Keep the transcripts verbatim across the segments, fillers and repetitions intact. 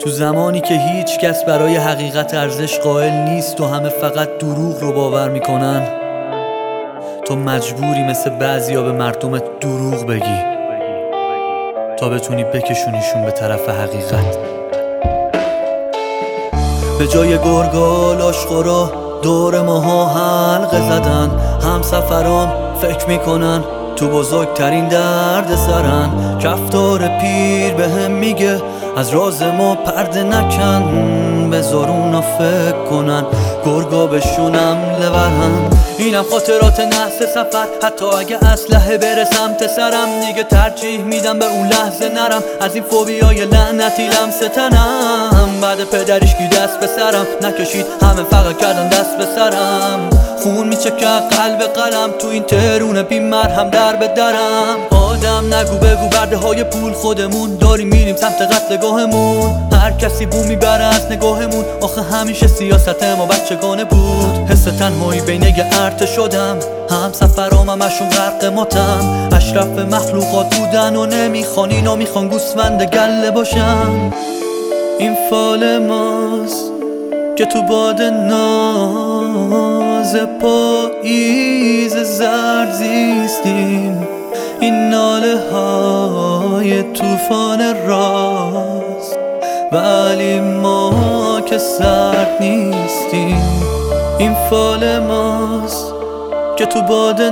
تو زمانی که هیچ کس برای حقیقت ارزش قائل نیست و همه فقط دروغ رو باور میکنن، تو مجبوری مثل بعضیا به مردمت دروغ بگی تا بتونی بکشونیشون به طرف حقیقت. به جای گرگا لاشخورا دور ماها حلقه زدن، هم سفرام فکر میکنن تو بزرگترین درد سرن. کفتار پیر به هم میگه از راز ما پرده نکن، بذار اونا فکر کنن گرگا بشونم لورن. اینم خاطرات نحس سفر، حتی اگه اسلحه بره سمت سرم دیگه ترجیح میدم به اون لحظه نرم از این فوبیای لعنتی لمس تنم. بعد پدریش کی دست به سرم نکشید، همه فقط کردن دست به سرم. خون میچکه قلب قلم تو این ترونه بی مرهم در به درم. آدم نگو بگو برده های پول خودمون داریم میریم سمت قتلگاهمون. هر کسی بو میبره از نگاهمون، آخه همیشه سیاست ما بچگانه بود. حس تنهایی بین یه ارته شدم، هم سفرام همشون غرق ماتم. اشرف مخلوقات بودن و نمیخوان اینا میخوان گوسفند گله باشم. این فال ماست که تو باد ناز پاییز زرد زیستیم. این ناله های توفان راست ولی ما که سرد نیستیم. این فال ماست که تو باد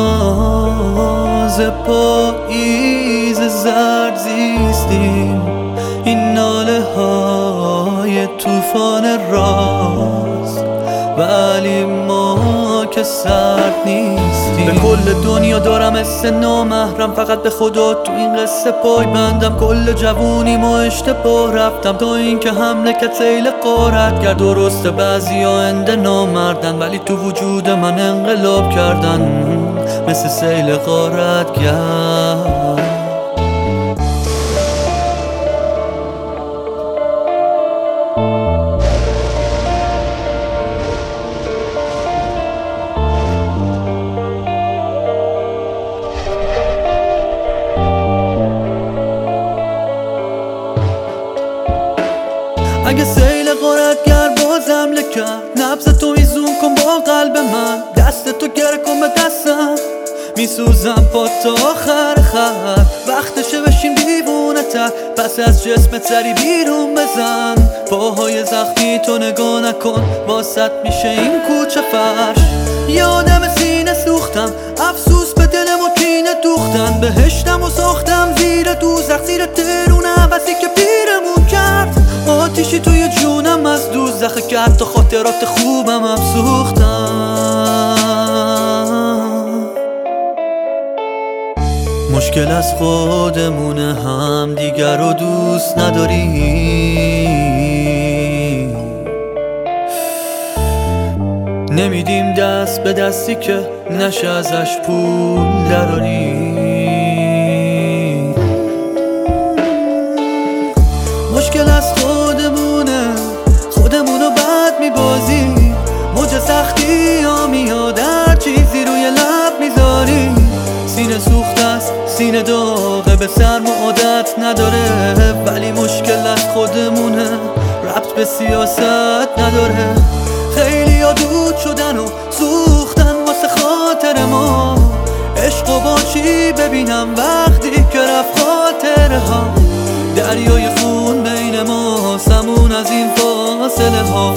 ناز پاییز زرد زیستیم. این ناله های توفان راست ولی ما که سرد نیستیم. به کل دنیا دارم حس نامحرم، فقط به خدا تو این قصه پای بندم. کل جوونی ما اشتباه رفتم تا این که حمله که سیل غارت کرد. درسته بعضی ها انده نامردن ولی تو وجود من انقلاب کردن مثل سیل غارت کرد. اگه سیل غارتگر بازم لکرد، نبض تو ایزون کن با قلب من. دست تو گره کن به دستم، میسوزم پا تا آخر خط. وقتشه بشین دیوونه تر، پس از جسمت سری بیرون بزن. پاهای زخمی تو نگاه نکن، واسط میشه این کوچه فرش. یادم سینه سوختم، افسوس به دلم و کینه دوختن. بهشتم و ساختم زیر دوزخ، زیر ترون عوضی که پیرمون کرد. آتیشی توی جونم از دوزخ که حتی خاطرات خوبم هم سوختم. مشکل از خودمونه، هم دیگر رو دوست نداریم. نمیدیم دست به دستی که نشه ازش پول دراریم. مشکل از خودمونه، خودمونو بد میبازی. موج سختی ها میاد، هر چیزی روی لب میذاری. سینه سوخت است، سینه داغه، به سرم عادت نداره. ولی مشکل از خودمونه، ربط به سیاست نداره. خیلی ها دود شدن و سوختن واسه خاطر ما. عشق و با چی ببینم وقتی که رفت خاطره ها. دریای خون بین ما، سمون از این فاصله ها.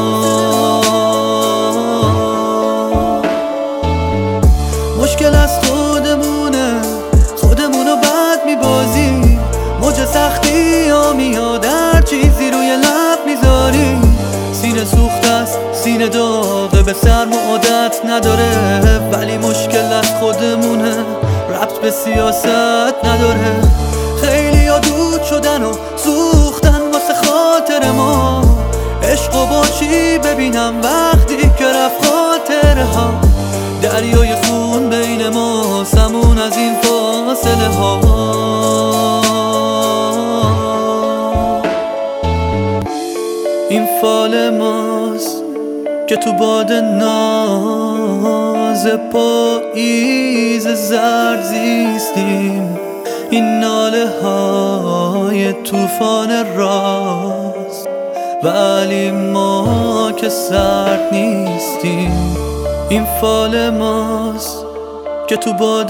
مشکل از خودمونه، خودمونو بد میبازی. موج سختی ها میاد، هر چیزی روی لب میذاری. سینه سوخت است، سینه داغه، به سرم عادت نداره. ولی مشکل از خودمونه، ربط به سیاست نداره. خیلی ها دود شدن و سوختن واسه خاطر ما. عشق و با چی ببینم وقتی که رفت خاطره ها. دریای خون بین ما، سمون از این فاصله ها. این فال ماست که تو باد ناز پاییز زرد زیستیم. این ناله های های طوفان راست، ولی ما که سرد نیستیم. این فال ماست که تو باد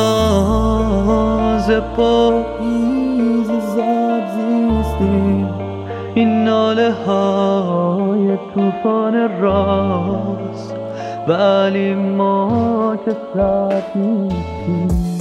ناز پاییز زرد زیستیم. این ناله های طوفان راست، ولی ما که سرد نیستیم.